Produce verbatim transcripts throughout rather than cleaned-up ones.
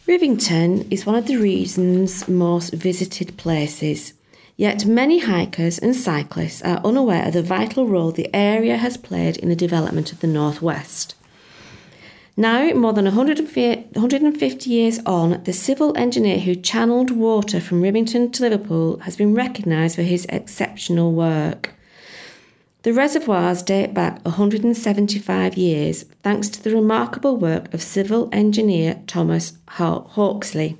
Rivington is one of the region's most visited places, yet many hikers and cyclists are unaware of the vital role the area has played in the development of the North West. Now, more than one hundred fifty years on, the civil engineer who channelled water from Rivington to Liverpool has been recognised for his exceptional work. The reservoirs date back one hundred seventy-five years thanks to the remarkable work of civil engineer Thomas Hawksley.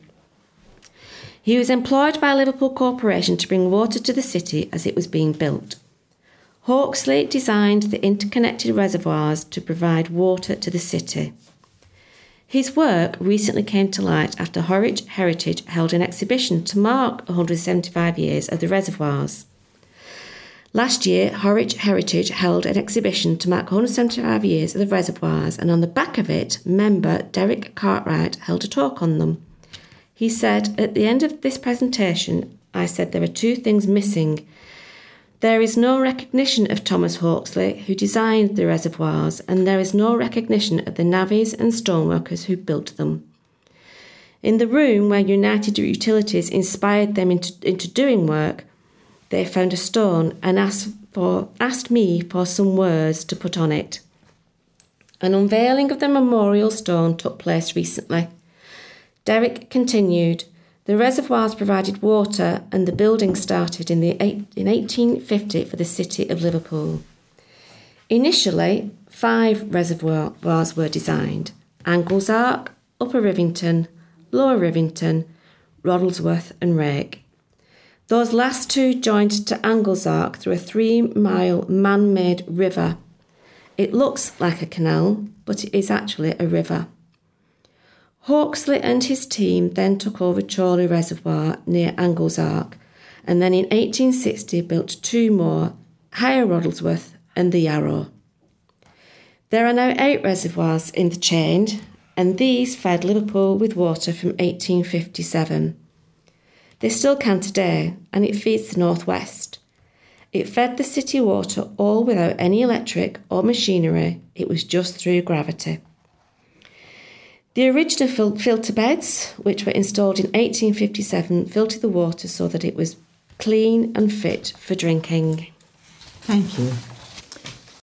He was employed by Liverpool Corporation to bring water to the city as it was being built. Hawksley designed the interconnected reservoirs to provide water to the city. His work recently came to light after Horwich Heritage held an exhibition to mark one hundred seventy-five years of the reservoirs. Last year, Horwich Heritage held an exhibition to mark one hundred seventy-five years of the reservoirs, and on the back of it, member Derek Cartwright held a talk on them. He said, "At the end of this presentation, I said there are two things missing. There is no recognition of Thomas Hawksley, who designed the reservoirs, and there is no recognition of the navvies and stoneworkers who built them. In the room where United Utilities inspired them into, into doing work, they found a stone and asked for asked me for some words to put on it. An unveiling of the memorial stone took place recently." Derek continued, "The reservoirs provided water and the building started in, the eight, in eighteen fifty for the city of Liverpool. Initially, five reservoirs were designed: Anglesark, Upper Rivington, Lower Rivington, Roddlesworth and Rake. Those last two joined to Anglesark through a three-mile man-made river. It looks like a canal, but it is actually a river. Hawksley and his team then took over Chorley Reservoir near Anglesark, and then in eighteen sixty built two more, Higher Roddlesworth and the Yarrow. There are now eight reservoirs in the chain, and these fed Liverpool with water from eighteen fifty-seven. They still can today, and it feeds the North West. It fed the city water all without any electric or machinery. It was just through gravity. The original fil- filter beds, which were installed in eighteen fifty-seven, filtered the water so that it was clean and fit for drinking." Thank you.